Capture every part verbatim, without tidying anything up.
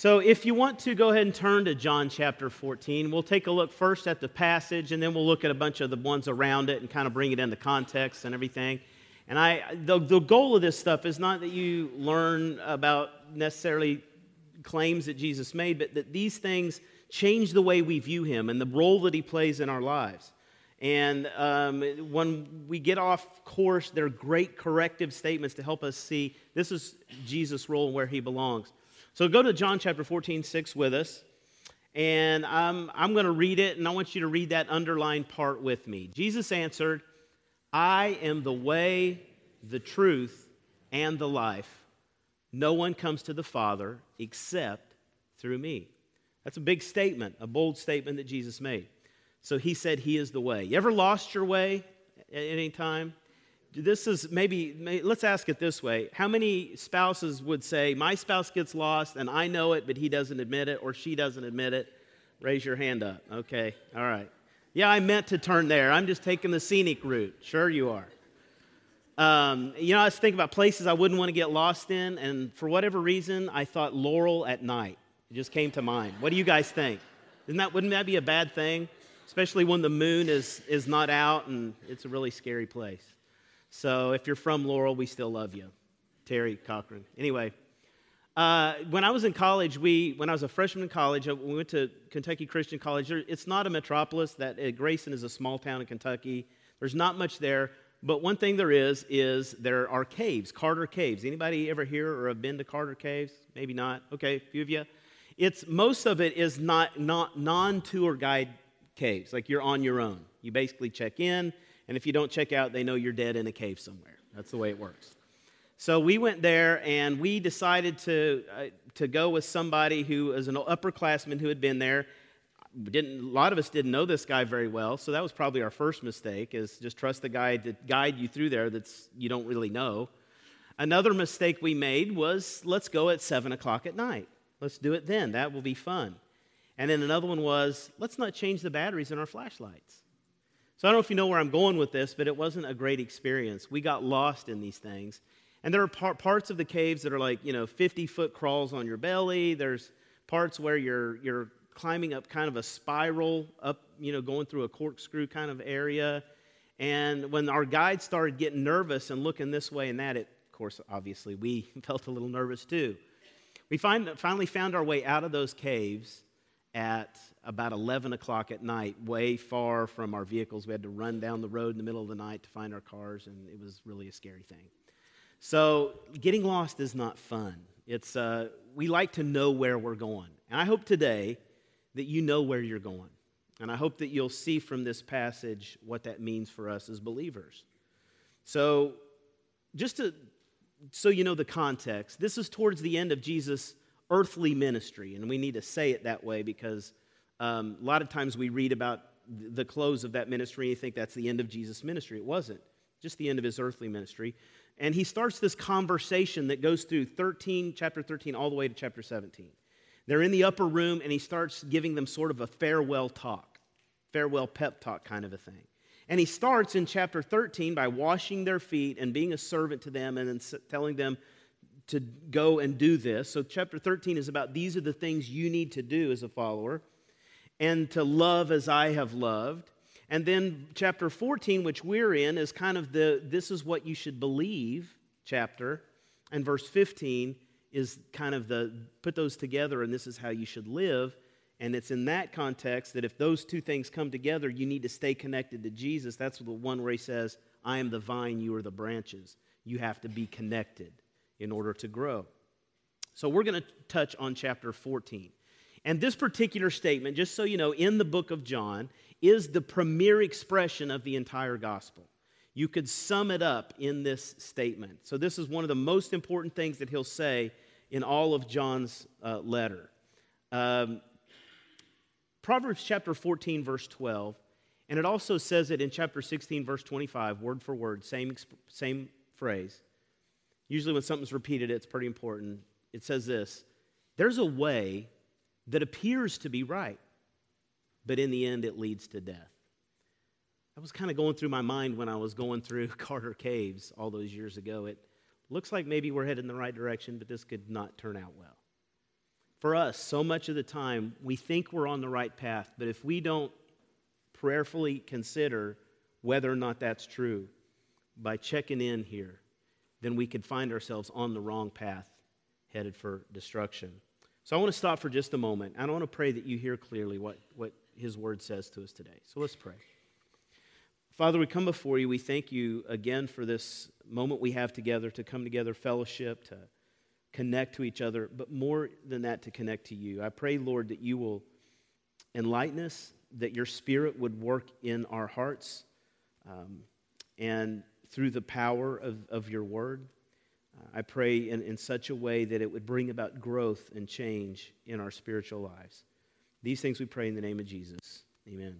So if you want to, go ahead and turn to John chapter fourteen. We'll take a look first at the passage, and then we'll look at a bunch of the ones around it and kind of bring it into context and everything. And I, the, the goal of this stuff is not that you learn about necessarily claims that Jesus made, but that these things change the way we view him and the role that he plays in our lives. And um, when we get off course, they're great corrective statements to help us see this is Jesus' role and where he belongs. So go to John chapter fourteen, six with us, and I'm, I'm going to read it, and I want you to read that underlined part with me. Jesus answered, I am the way, the truth, and the life. No one comes to the Father except through me. That's a big statement, a bold statement that Jesus made. So he said he is the way. You ever lost your way at any time? This is maybe, maybe, let's ask it this way. How many spouses would say, my spouse gets lost and I know it, but he doesn't admit it or she doesn't admit it? Raise your hand up. Okay, all right. Yeah, I meant to turn there. I'm just taking the scenic route. Sure you are. Um, you know, I was thinking about places I wouldn't want to get lost in, and for whatever reason, I thought Laurel at night. It just came to mind. What do you guys think? Isn't that, wouldn't that be a bad thing? Especially when the moon is, is not out and it's a really scary place. So if you're from Laurel, we still love you. Terry Cochran. Anyway, uh, when I was in college, we when I was a freshman in college, we went to Kentucky Christian College. It's not a metropolis. That uh, Grayson is a small town in Kentucky. There's not much there, but one thing there is, is there are caves, Carter Caves. Anybody ever hear or have been to Carter Caves? Maybe not. Okay, a few of you. It's, most of it is not, not non-tour guide caves, like you're on your own. You basically check in, and if you don't check out, they know you're dead in a cave somewhere. That's the way it works. So we went there, and we decided to uh, to go with somebody who is an upperclassman who had been there. We didn't, a lot of us didn't know this guy very well, so that was probably our first mistake, is just trust the guy to guide you through there that's you don't really know. Another mistake we made was, let's go at seven o'clock at night. Let's do it then. That will be fun. And then another one was, let's not change the batteries in our flashlights. So I don't know if you know where I'm going with this, but it wasn't a great experience. We got lost in these things. And there are par- parts of the caves that are like, you know, fifty-foot crawls on your belly. There's parts where you're you're climbing up kind of a spiral up, you know, going through a corkscrew kind of area. And when our guide started getting nervous and looking this way and that, it, of course, obviously, we felt a little nervous too. We find, finally found our way out of those caves at about eleven o'clock at night, way far from our vehicles. We had to run down the road in the middle of the night to find our cars, and it was really a scary thing. So getting lost is not fun. It's uh, we like to know where we're going. And I hope today that you know where you're going. And I hope that you'll see from this passage what that means for us as believers. So just to, so you know the context, this is towards the end of Jesus' earthly ministry. And we need to say it that way because um, a lot of times we read about the close of that ministry and you think that's the end of Jesus' ministry. It wasn't. Just the end of his earthly ministry. And he starts this conversation that goes through thirteen, chapter thirteen, all the way to chapter seventeen. They're in the upper room, and he starts giving them sort of a farewell talk, farewell pep talk kind of a thing. And he starts in chapter thirteen by washing their feet and being a servant to them and then telling them to go and do this. So chapter thirteen is about these are the things you need to do as a follower and to love as I have loved. And then chapter fourteen, which we're in, is kind of the this is what you should believe chapter. And verse fifteen is kind of the put those together and this is how you should live. And it's in that context that if those two things come together, you need to stay connected to Jesus. That's the one where he says, I am the vine, you are the branches. You have to be connected in order to grow. So we're going to touch on chapter fourteen. And this particular statement, just so you know, in the book of John, is the premier expression of the entire gospel. You could sum it up in this statement. So this is one of the most important things that he'll say in all of John's uh, letter. Um, Proverbs chapter fourteen, verse twelve, and it also says it in chapter sixteen, verse twenty-five, word for word, same, same phrase. Usually when something's repeated, it's pretty important. It says this, there's a way that appears to be right, but in the end it leads to death. That was kind of going through my mind when I was going through Carter Caves all those years ago. It looks like maybe we're headed in the right direction, but this could not turn out well. For us, so much of the time, we think we're on the right path, but if we don't prayerfully consider whether or not that's true by checking in here, then we could find ourselves on the wrong path, headed for destruction. So I want to stop for just a moment, and I want to pray that you hear clearly what, what His Word says to us today. So let's pray. Father, we come before you. We thank you again for this moment we have together to come together, fellowship, to connect to each other, but more than that, to connect to you. I pray, Lord, that you will enlighten us, that your Spirit would work in our hearts, um, and through the power of, of your word. Uh, I pray in, in such a way that it would bring about growth and change in our spiritual lives. These things we pray in the name of Jesus. Amen.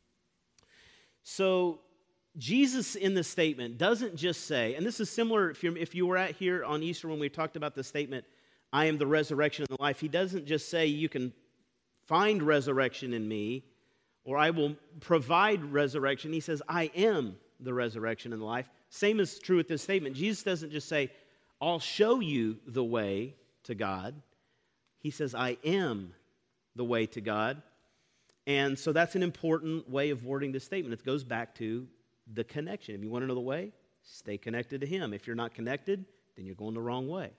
So, Jesus in this statement doesn't just say, and this is similar if, you're, if you were at here on Easter when we talked about the statement, I am the resurrection and the life. He doesn't just say you can find resurrection in me, or I will provide resurrection. He says, I am the resurrection and the life. Same is true with this statement. Jesus doesn't just say, I'll show you the way to God. He says, I am the way to God. And so that's an important way of wording this statement. It goes back to the connection. If you want to know the way, stay connected to Him. If you're not connected, then you're going the wrong way.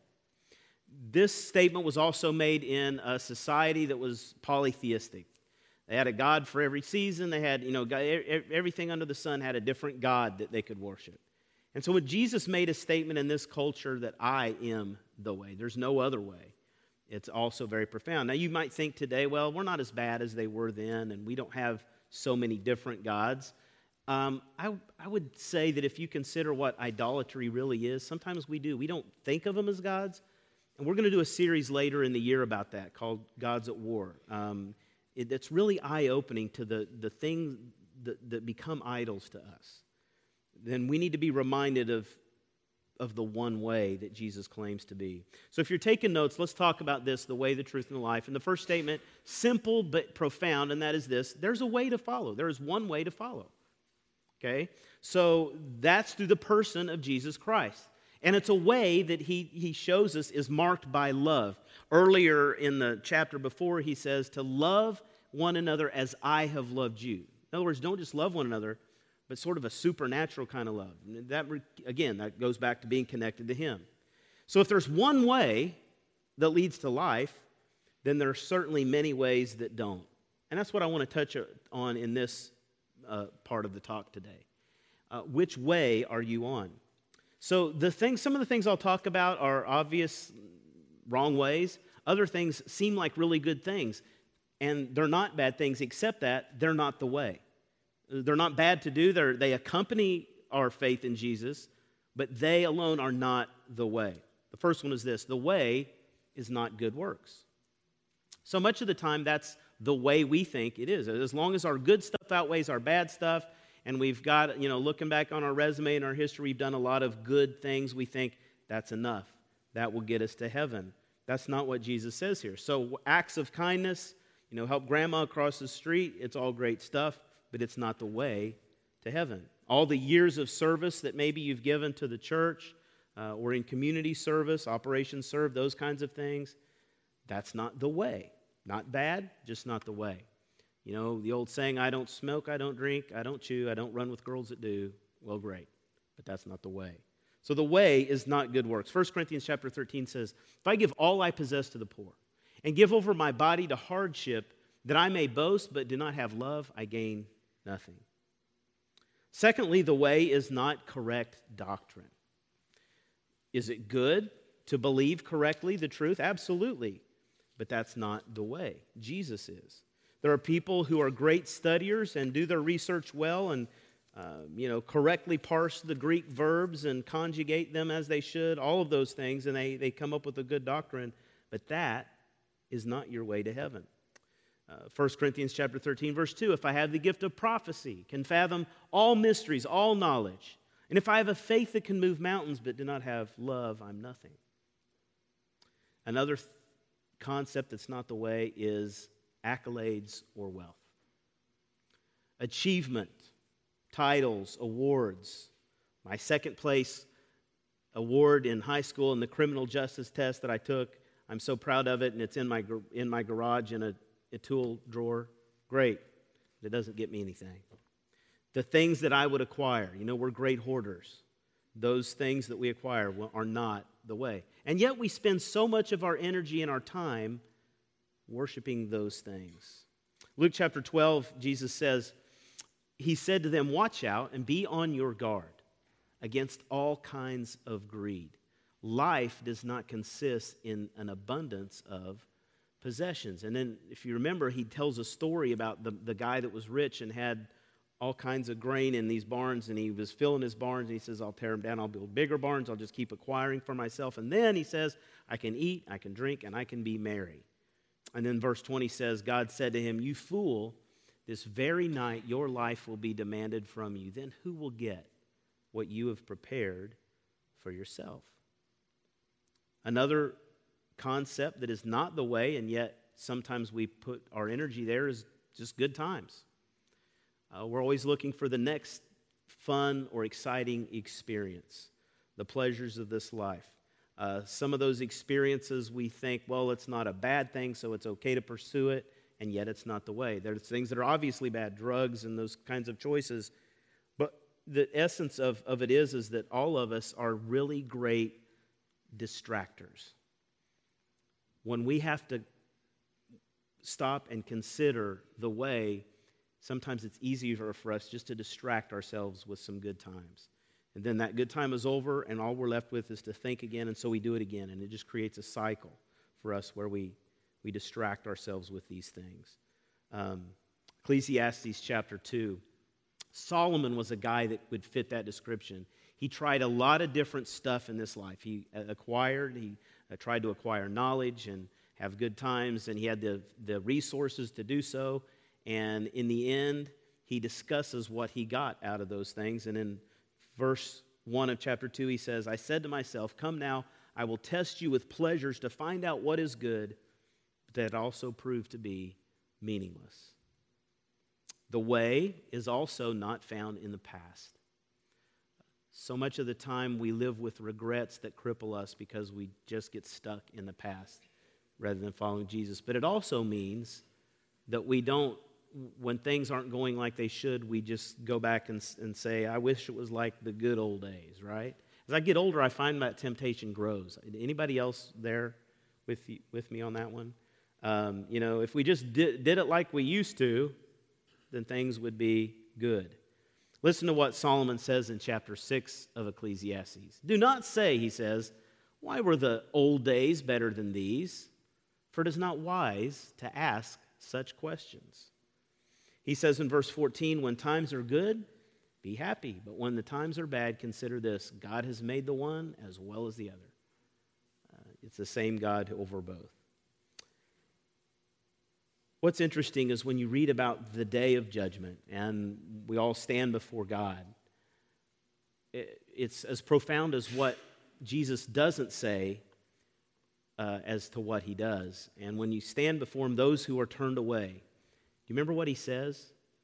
This statement was also made in a society that was polytheistic. They had a god for every season. They had, you know, everything under the sun had a different god that they could worship. And so when Jesus made a statement in this culture that I am the way, there's no other way, it's also very profound. Now you might think today, well, we're not as bad as they were then, and we don't have so many different gods. Um, I, I would say that if you consider what idolatry really is, sometimes we do. We don't think of them as gods. And we're going to do a series later in the year about that called Gods at War. Um, it, it's really eye-opening to the, the things that, that become idols to us. Then we need to be reminded of, of the one way that Jesus claims to be. So if you're taking notes, let's talk about this, the way, the truth, and the life. And the first statement, simple but profound, and that is this: there's a way to follow. There is one way to follow. Okay? So that's through the person of Jesus Christ. And it's a way that he, he shows us is marked by love. Earlier in the chapter before, he says to love one another as I have loved you. In other words, don't just love one another, but sort of a supernatural kind of love. And that, again, that goes back to being connected to Him. So if there's one way that leads to life, then there are certainly many ways that don't. And that's what I want to touch on in this uh, part of the talk today. Uh, which way are you on? So the things, some of the things I'll talk about are obvious wrong ways. Other things seem like really good things. And they're not bad things, except that they're not the way. They're not bad to do. They're, they accompany our faith in Jesus, but they alone are not the way. The first one is this: the way is not good works. So much of the time, that's the way we think it is. As long as our good stuff outweighs our bad stuff, and we've got, you know, looking back on our resume and our history, we've done a lot of good things, we think that's enough. That will get us to heaven. That's not what Jesus says here. So acts of kindness, you know, help grandma across the street, it's all great stuff, but it's not the way to heaven. All the years of service that maybe you've given to the church uh, or in community service, Operation Serve, those kinds of things, that's not the way. Not bad, just not the way. You know, the old saying, I don't smoke, I don't drink, I don't chew, I don't run with girls that do. Well, great, but that's not the way. So the way is not good works. First Corinthians chapter thirteen says, if I give all I possess to the poor and give over my body to hardship, that I may boast but do not have love, I gain nothing. Secondly, the way is not correct doctrine. Is it good to believe correctly the truth? Absolutely. But that's not the way. Jesus is. There are people who are great studiers and do their research well and uh, you know, correctly parse the Greek verbs and conjugate them as they should, all of those things, and they, they come up with a good doctrine. But that is not your way to heaven. Uh, First Corinthians chapter thirteen, verse two, if I have the gift of prophecy, can fathom all mysteries, all knowledge, and if I have a faith that can move mountains but do not have love, I'm nothing. Another th- concept that's not the way is accolades or wealth. Achievement, titles, awards. My second place award in high school in the criminal justice test that I took, I'm so proud of it, and it's in my in my garage in a, a tool drawer. Great. But it doesn't get me anything. The things that I would acquire, you know, we're great hoarders. Those things that we acquire are not the way. And yet we spend so much of our energy and our time worshiping those things. Luke chapter twelve, Jesus says, He said to them, watch out and be on your guard against all kinds of greed. Life does not consist in an abundance of possessions. And then, if you remember, he tells a story about the, the guy that was rich and had all kinds of grain in these barns, and he was filling his barns, and he says, I'll tear them down, I'll build bigger barns, I'll just keep acquiring for myself. And then he says, I can eat, I can drink, and I can be merry. And then verse twenty says, God said to him, you fool, this very night your life will be demanded from you. Then who will get what you have prepared for yourself? Another concept that is not the way, and yet sometimes we put our energy there, is just good times. Uh, we're always looking for the next fun or exciting experience, the pleasures of this life. Uh, some of those experiences we think, well, it's not a bad thing, so it's okay to pursue it, and yet it's not the way. There's things that are obviously bad, drugs and those kinds of choices. But the essence of, of it is, is that all of us are really great distractors. When we have to stop and consider the way, sometimes it's easier for us just to distract ourselves with some good times. And then that good time is over, and all we're left with is to think again, and so we do it again. And it just creates a cycle for us where we, we distract ourselves with these things. Um, Ecclesiastes chapter two. Solomon was a guy that would fit that description. He tried a lot of different stuff in this life. He acquired, he uh, tried to acquire knowledge and have good times, and he had the, the resources to do so. And in the end, he discusses what he got out of those things. And in verse one of chapter two, he says, I said to myself, come now, I will test you with pleasures to find out what is good, but that also proved to be meaningless. The way is also not found in the past. So much of the time we live with regrets that cripple us because we just get stuck in the past rather than following Jesus. But it also means that we don't, when things aren't going like they should, we just go back and, and say, I wish it was like the good old days, right? As I get older, I find that temptation grows. Anybody else there with, you, with me on that one? Um, you know, if we just did, did it like we used to, then things would be good. Listen to what Solomon says in chapter six of Ecclesiastes. Do not say, he says, why were the old days better than these? For it is not wise to ask such questions. He says in verse fourteen, when times are good, be happy. But when the times are bad, consider this, God has made the one as well as the other. Uh, it's the same God over both. What's interesting is when you read about the day of judgment and we all stand before God, it's as profound as what Jesus doesn't say uh, as to what he does. And when you stand before him, those who are turned away, do you remember what he says?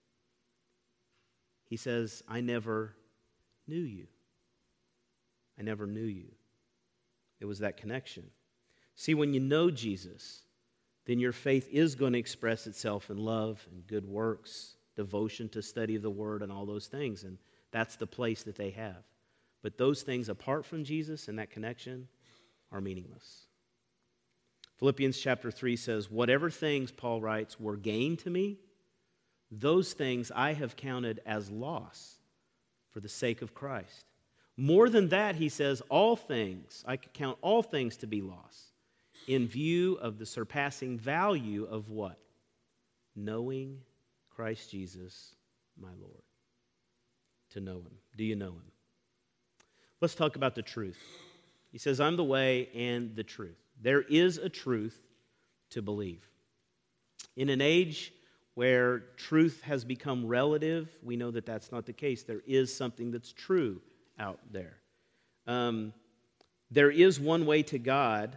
He says, I never knew you. I never knew you. It was that connection. See, when you know Jesus, then your faith is going to express itself in love and good works, devotion to study of the Word and all those things. And that's the place that they have. But those things apart from Jesus and that connection are meaningless. Philippians chapter three says, whatever things, Paul writes, were gain to me, those things I have counted as loss for the sake of Christ. More than that, he says, all things, I count all things to be loss, in view of the surpassing value of what? Knowing Christ Jesus, my Lord. To know him. Do you know him? Let's talk about the truth. He says, I'm the way and the truth. There is a truth to believe. In an age where truth has become relative, we know that that's not the case. There is something that's true out there. Um, there is one way to God.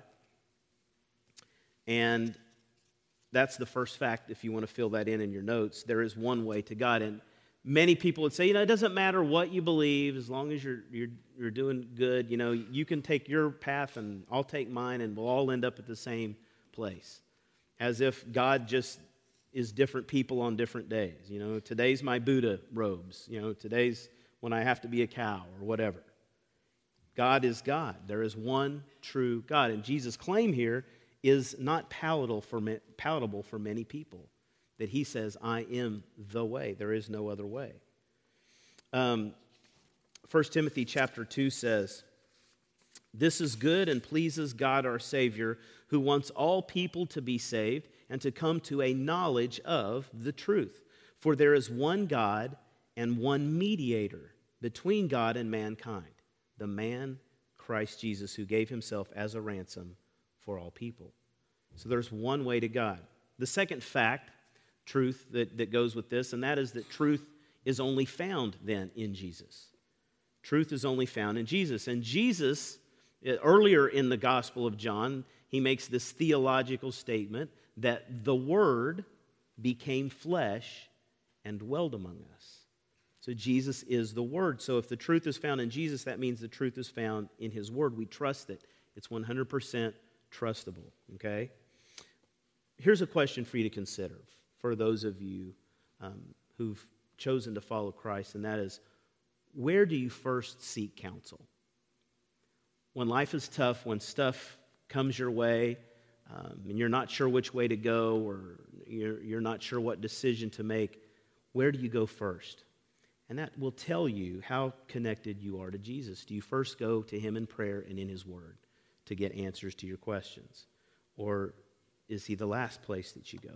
And that's the first fact, if you want to fill that in in your notes. There is one way to God. And many people would say, you know, it doesn't matter what you believe as long as you're you're you're doing good. You know, you can take your path and I'll take mine, and we'll all end up at the same place. As if God just is different people on different days. You know, today's my Buddha robes. You know, today's when I have to be a cow or whatever. God is God. There is one true God. And Jesus' claim here is not palatable for, palatable for many people. That he says, I am the way. There is no other way. Um, First Timothy chapter two says, this is good and pleases God our Savior, who wants all people to be saved and to come to a knowledge of the truth. For there is one God and one mediator between God and mankind, the man Christ Jesus, who gave himself as a ransom for all people. So there's one way to God. The second fact, truth that, that goes with this, and that is that truth is only found then in Jesus. Truth is only found in Jesus. And Jesus, earlier in the Gospel of John, he makes this theological statement that the Word became flesh and dwelled among us. So Jesus is the Word. So if the truth is found in Jesus, that means the truth is found in His Word. We trust it. It's one hundred percent trustable, okay? Here's a question for you to consider for those of you um, who've chosen to follow Christ, and that is, where do you first seek counsel? When life is tough, when stuff comes your way, um, and you're not sure which way to go, or you're, you're not sure what decision to make, where do you go first? And that will tell you how connected you are to Jesus. Do you first go to Him in prayer and in His Word to get answers to your questions? Or is He the last place that you go?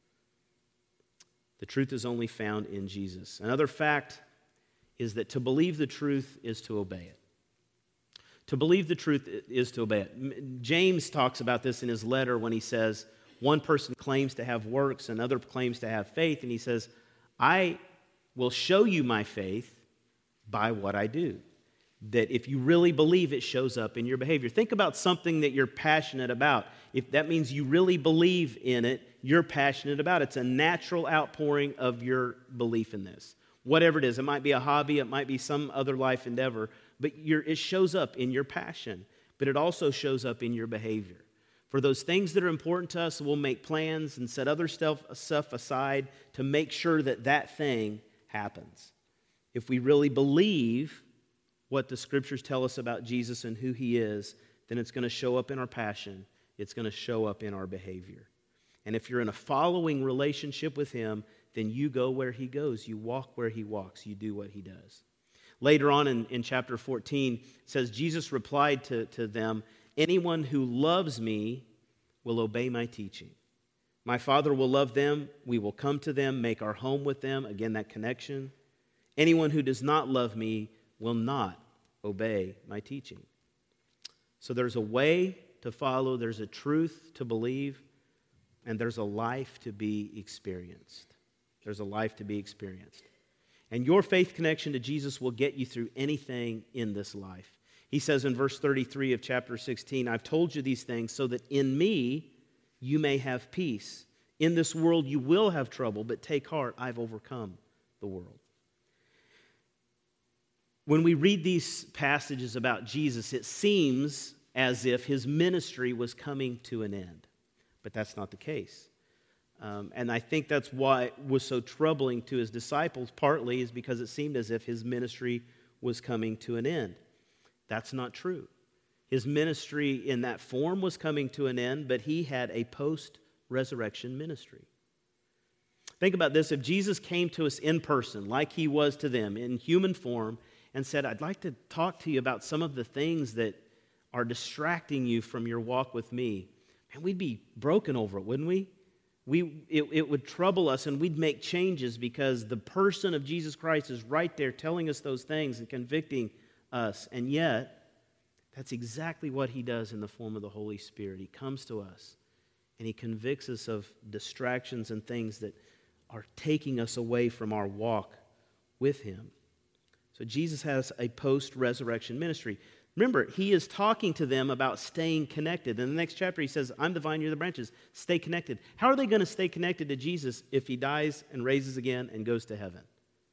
The truth is only found in Jesus. Another fact is that to believe the truth is to obey it. To believe the truth is to obey it. James talks about this in his letter when he says, one person claims to have works, another claims to have faith, and he says, I will show you my faith by what I do. That if you really believe, it shows up in your behavior. Think about something that you're passionate about. If that means you really believe in it, you're passionate about it. It's a natural outpouring of your belief in this. Whatever it is, it might be a hobby, it might be some other life endeavor, but you're, it shows up in your passion, but it also shows up in your behavior. For those things that are important to us, we'll make plans and set other stuff, stuff aside to make sure that that thing happens. If we really believe what the Scriptures tell us about Jesus and who He is, then it's going to show up in our passion. It's going to show up in our behavior. And if you're in a following relationship with Him, then you go where He goes. You walk where He walks. You do what He does. Later on in, in chapter fourteen, it says, Jesus replied to, to them, anyone who loves me will obey my teaching. My Father will love them. We will come to them, make our home with them. Again, that connection. Anyone who does not love me will not obey my teaching. So there's a way to follow, there's a truth to believe, and there's a life to be experienced. There's a life to be experienced. And your faith connection to Jesus will get you through anything in this life. He says in verse thirty-three of chapter sixteen, I've told you these things so that in me you may have peace. In this world you will have trouble, but take heart, I've overcome the world. When we read these passages about Jesus, it seems as if His ministry was coming to an end. But that's not the case. Um, and I think that's why it was so troubling to His disciples, partly is because it seemed as if His ministry was coming to an end. That's not true. His ministry in that form was coming to an end, but He had a post-resurrection ministry. Think about this. If Jesus came to us in person, like He was to them, in human form, and said, I'd like to talk to you about some of the things that are distracting you from your walk with me, man, we'd be broken over it, wouldn't we? We it, it would trouble us, and we'd make changes because the person of Jesus Christ is right there telling us those things and convicting us. And yet, that's exactly what He does in the form of the Holy Spirit. He comes to us, and He convicts us of distractions and things that are taking us away from our walk with Him. So Jesus has a post-resurrection ministry. Remember, He is talking to them about staying connected. In the next chapter, He says, I'm the vine, you're the branches. Stay connected. How are they going to stay connected to Jesus if He dies and raises again and goes to heaven?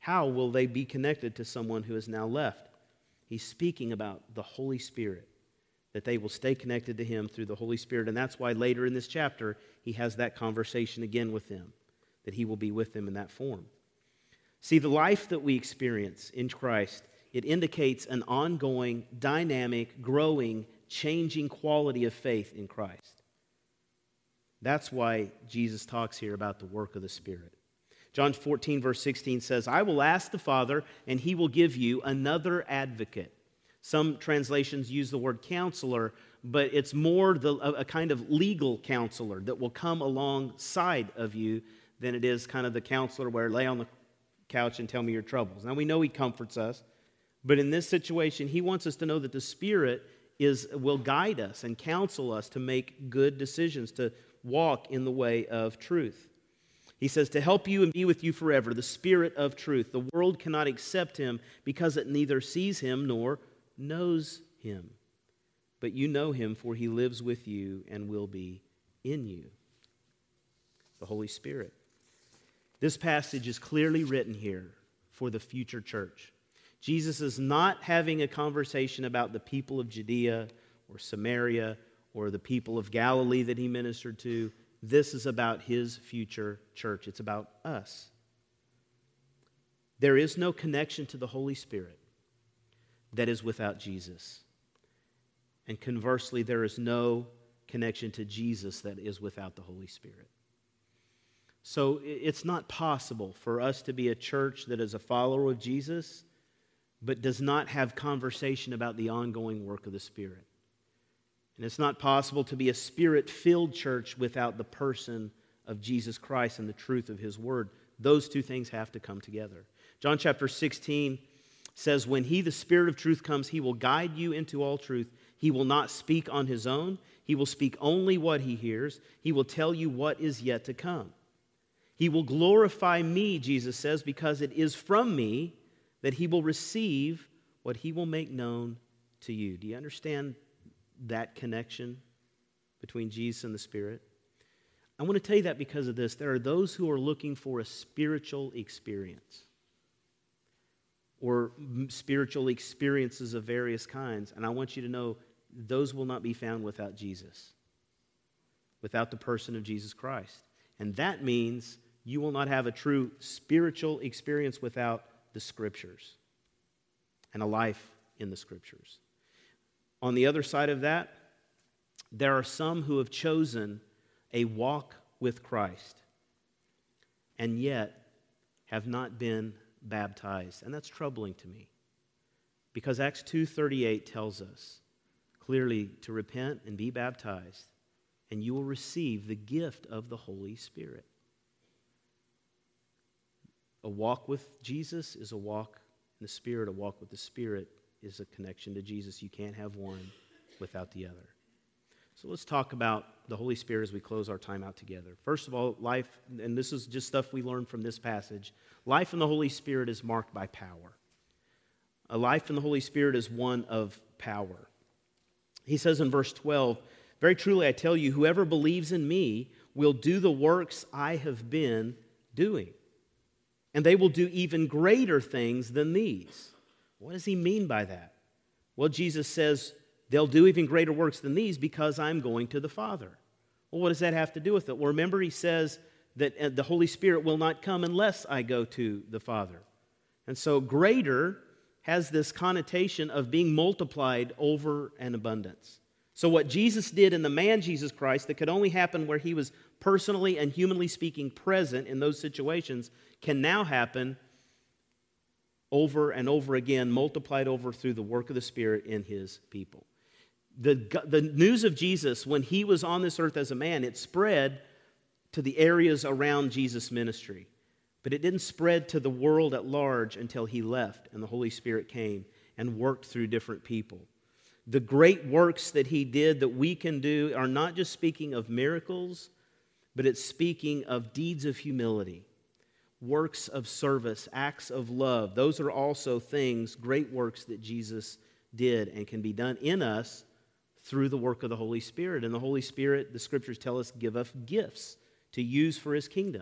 how will they be connected to someone who has now left? He's speaking about the Holy Spirit, that they will stay connected to him through the Holy Spirit. And that's why later in this chapter, he has that conversation again with them, that he will be with them in that form. See, the life that we experience in Christ, it indicates an ongoing, dynamic, growing, changing quality of faith in Christ. That's why Jesus talks here about the work of the Spirit. John fourteen, verse sixteen says, I will ask the Father, and he will give you another advocate. Some translations use the word counselor, but it's more the, a, a kind of legal counselor that will come alongside of you than it is kind of the counselor where lay on the couch and tell me your troubles. Now we know he comforts us, but in this situation, he wants us to know that the Spirit is will guide us and counsel us to make good decisions, to walk in the way of truth. He says, to help you and be with you forever, the Spirit of truth. The world cannot accept him because it neither sees him nor knows him. But you know him, for he lives with you and will be in you. The Holy Spirit. This passage is clearly written here for the future church. Jesus is not having a conversation about the people of Judea or Samaria or the people of Galilee that he ministered to. This is about his future church. It's about us. There is no connection to the Holy Spirit that is without Jesus. And conversely, there is no connection to Jesus that is without the Holy Spirit. So it's not possible for us to be a church that is a follower of Jesus but does not have conversation about the ongoing work of the Spirit. And it's not possible to be a Spirit-filled church without the person of Jesus Christ and the truth of his word. Those two things have to come together. John chapter sixteen says, when he, the Spirit of truth, comes, he will guide you into all truth. He will not speak on his own. He will speak only what he hears. He will tell you what is yet to come. He will glorify me, Jesus says, because it is from me that he will receive what he will make known to you. Do you understand that connection between Jesus and the Spirit? I want to tell you that because of this. There are those who are looking for a spiritual experience or spiritual experiences of various kinds, and I want you to know those will not be found without Jesus, without the person of Jesus Christ. And that means you will not have a true spiritual experience without the Scriptures and a life in the Scriptures. On the other side of that, there are some who have chosen a walk with Christ and yet have not been baptized. And that's troubling to me because Acts two thirty-eight tells us clearly to repent and be baptized, and you will receive the gift of the Holy Spirit. A walk with Jesus is a walk in the Spirit. A walk with the Spirit is a connection to Jesus. You can't have one without the other. So let's talk about the Holy Spirit as we close our time out together. First of all, life, and this is just stuff we learned from this passage, life in the Holy Spirit is marked by power. A life in the Holy Spirit is one of power. He says in verse twelve, very truly I tell you, whoever believes in me will do the works I have been doing. And they will do even greater things than these. What does he mean by that? Well, Jesus says they'll do even greater works than these because I'm going to the Father. Well, what does that have to do with it? Well, remember he says that the Holy Spirit will not come unless I go to the Father. And so greater has this connotation of being multiplied over an abundance. So what Jesus did in the man Jesus Christ that could only happen where he was personally and humanly speaking present in those situations can now happen over and over again, multiplied over through the work of the Spirit in his people. The, the news of Jesus when he was on this earth as a man, it spread to the areas around Jesus' ministry. But it didn't spread to the world at large until he left and the Holy Spirit came and worked through different people. The great works that he did that we can do are not just speaking of miracles, but it's speaking of deeds of humility, works of service, acts of love. Those are also things, great works that Jesus did and can be done in us through the work of the Holy Spirit. And the Holy Spirit, the Scriptures tell us, give us gifts to use for his kingdom.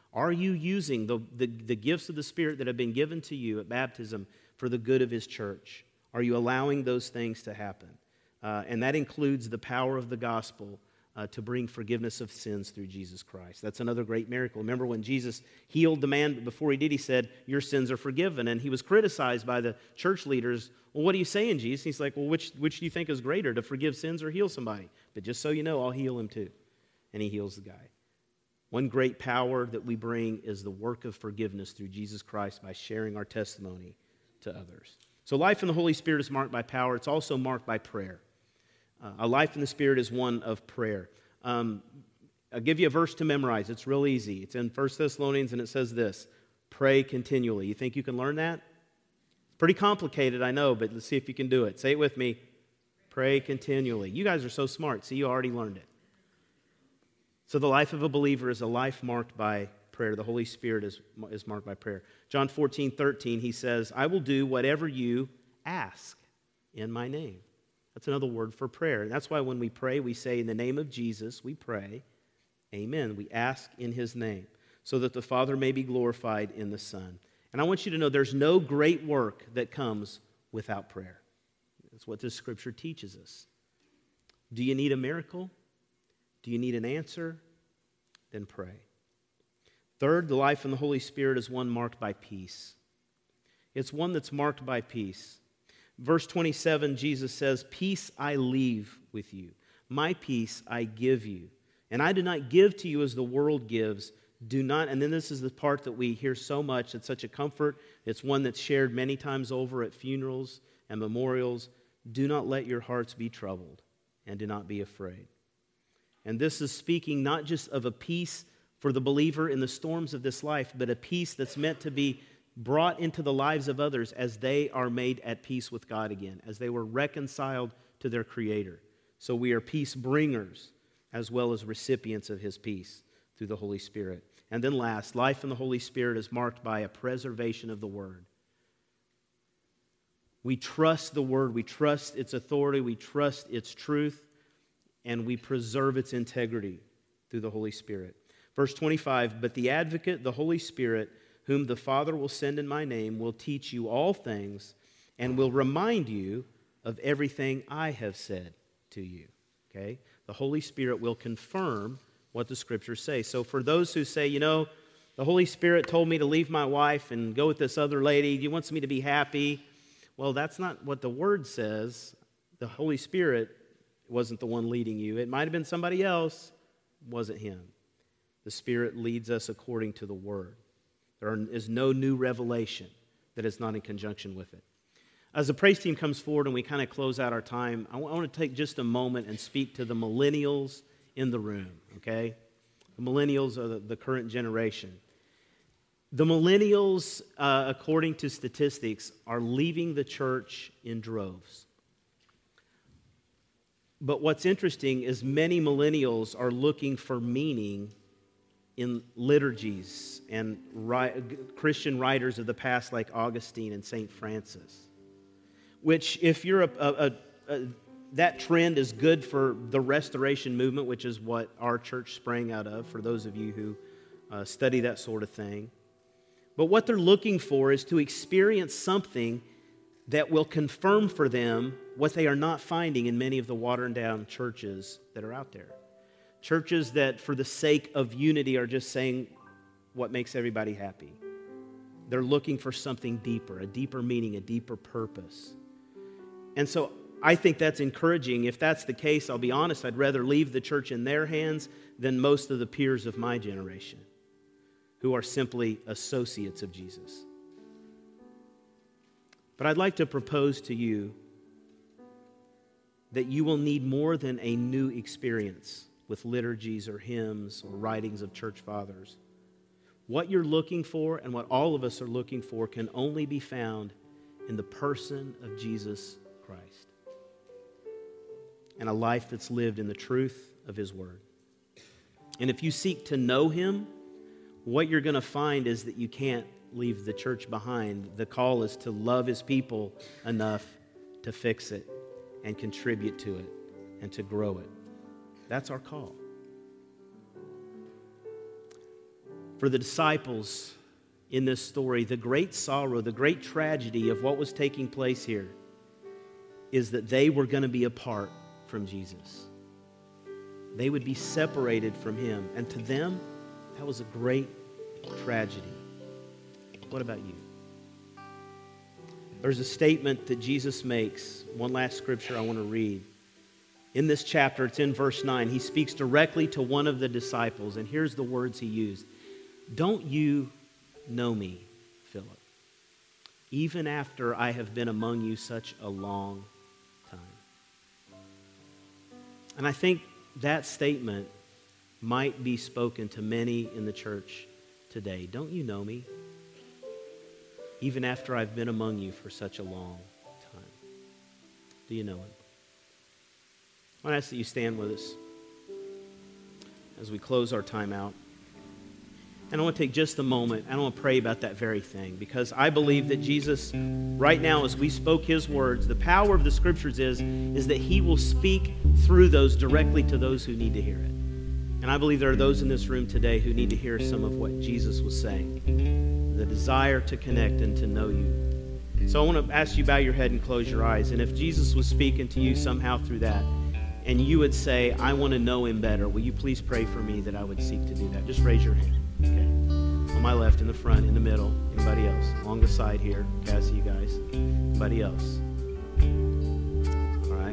Are you using the, the, the gifts of the Spirit that have been given to you at baptism for the good of His church? Are you allowing those things to happen? Uh, and that includes the power of the gospel uh, to bring forgiveness of sins through Jesus Christ. That's another great miracle. Remember when Jesus healed the man, but before He did, He said, your sins are forgiven. And He was criticized by the church leaders. Well, what are you saying, Jesus? He's like, well, which, which do you think is greater, to forgive sins or heal somebody? But just so you know, I'll heal him too. And He heals the guy. One great power that we bring is the work of forgiveness through Jesus Christ by sharing our testimony to others. So life in the Holy Spirit is marked by power. It's also marked by prayer. Uh, a life in the Spirit is one of prayer. Um, I'll give you a verse to memorize. It's real easy. It's in First Thessalonians, and it says this: pray continually. You think you can learn that? It's pretty complicated, I know, but let's see if you can do it. Say it with me. Pray continually. You guys are so smart. See, you already learned it. So the life of a believer is a life marked by prayer. The Holy Spirit is, is marked by prayer. John fourteen, thirteen, He says, I will do whatever you ask in my name. That's another word for prayer. And that's why when we pray, we say, in the name of Jesus, we pray, amen. We ask in His name, so that the Father may be glorified in the Son. And I want you to know there's no great work that comes without prayer. That's what this Scripture teaches us. Do you need a miracle? Do you need an answer? Then pray. Third, the life in the Holy Spirit is one marked by peace. It's one that's marked by peace. Verse twenty-seven, Jesus says, peace I leave with you. My peace I give you. And I do not give to you as the world gives. Do not, and then this is the part that we hear so much. It's such a comfort. It's one that's shared many times over at funerals and memorials. Do not let your hearts be troubled, and do not be afraid. And this is speaking not just of a peace for the believer in the storms of this life, but a peace that's meant to be brought into the lives of others as they are made at peace with God again, as they were reconciled to their Creator. So we are peace bringers as well as recipients of His peace through the Holy Spirit. And then last, life in the Holy Spirit is marked by a preservation of the Word. We trust the Word, we trust its authority, we trust its truth, and we preserve its integrity through the Holy Spirit. Verse twenty-five, but the Advocate, the Holy Spirit, whom the Father will send in my name, will teach you all things and will remind you of everything I have said to you. Okay? The Holy Spirit will confirm what the Scriptures say. So for those who say, you know, the Holy Spirit told me to leave my wife and go with this other lady, He wants me to be happy. Well, that's not what the Word says. The Holy Spirit wasn't the one leading you. It might have been somebody else. It wasn't Him. The Spirit leads us according to the Word. There is no new revelation that is not in conjunction with it. As the praise team comes forward and we kind of close out our time, I want to take just a moment and speak to the millennials in the room, okay? The millennials are the, the current generation. The millennials, uh, according to statistics, are leaving the church in droves. But what's interesting is many millennials are looking for meaning in liturgies and ri- Christian writers of the past like Augustine and Saint Francis, which if you're a, a, a, a that trend is good for the Restoration movement, which is what our church sprang out of, for those of you who uh, study that sort of thing. But what they're looking for is to experience something that will confirm for them what they are not finding in many of the watered-down churches that are out there. Churches that, for the sake of unity, are just saying what makes everybody happy. They're looking for something deeper, a deeper meaning, a deeper purpose. And so I think that's encouraging. If that's the case, I'll be honest, I'd rather leave the church in their hands than most of the peers of my generation, who are simply associates of Jesus. But I'd like to propose to you that you will need more than a new experience with liturgies or hymns or writings of church fathers. What you're looking for and what all of us are looking for can only be found in the person of Jesus Christ and a life that's lived in the truth of His Word. And if you seek to know Him, what you're going to find is that you can't leave the church behind. The call is to love His people enough to fix it and contribute to it and to grow it. That's our call. For the disciples in this story, the great sorrow, the great tragedy of what was taking place here is that they were going to be apart from Jesus. They would be separated from him. And to them, that was a great tragedy. What about you? There's a statement that Jesus makes. One last scripture I want to read. In this chapter, it's in verse nine. He speaks directly to one of the disciples, and here's the words he used. Don't you know me, Philip, even after I have been among you such a long time? And I think that statement might be spoken to many in the church today. Don't you know me, even after I've been among you for such a long time? Do you know him? I want to ask that you stand with us as we close our time out. And I want to take just a moment, and I want to pray about that very thing, because I believe that Jesus, right now, as we spoke his words, the power of the scriptures is, is that he will speak through those directly to those who need to hear it. And I believe there are those in this room today who need to hear some of what Jesus was saying, the desire to connect and to know you. So I want to ask you, bow your head and close your eyes. And if Jesus was speaking to you somehow through that, and you would say, I want to know him better, will you please pray for me that I would seek to do that? Just raise your hand. Okay. On my left, in the front, in the middle. Anybody else? Along the side here. Okay, I see you guys. Anybody else? All right.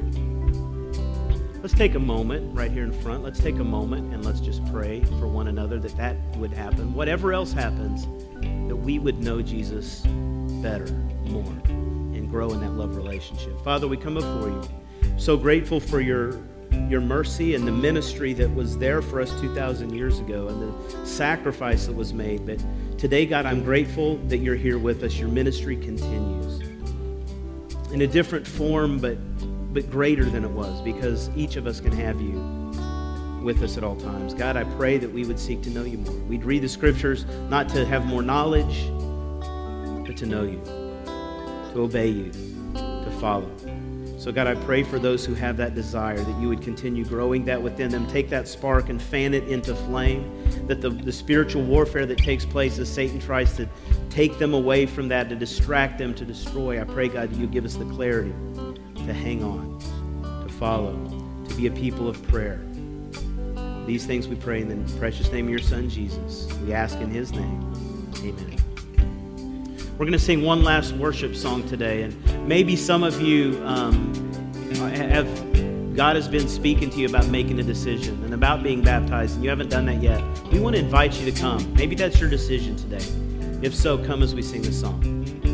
Let's take a moment right here in front. Let's take a moment and let's just pray for one another that that would happen. Whatever else happens, that we would know Jesus better, more, and grow in that love relationship. Father, we come before you. So grateful for your your mercy and the ministry that was there for us two thousand years ago and the sacrifice that was made. But today, God, I'm grateful that you're here with us. Your ministry continues in a different form, but but greater than it was, because each of us can have you with us at all times. God, I pray that we would seek to know you more. We'd read the scriptures not to have more knowledge, but to know you, to obey you, to follow. So God, I pray for those who have that desire, that you would continue growing that within them. Take that spark and fan it into flame, that the, the spiritual warfare that takes place as Satan tries to take them away from that, to distract them, to destroy, I pray, God, that you give us the clarity to hang on, to follow, to be a people of prayer. These things we pray in the precious name of your Son, Jesus. We ask in his name. Amen. We're going to sing one last worship song today, and maybe some of you um, have, God has been speaking to you about making a decision and about being baptized, and you haven't done that yet. We want to invite you to come. Maybe that's your decision today. If so, come as we sing this song.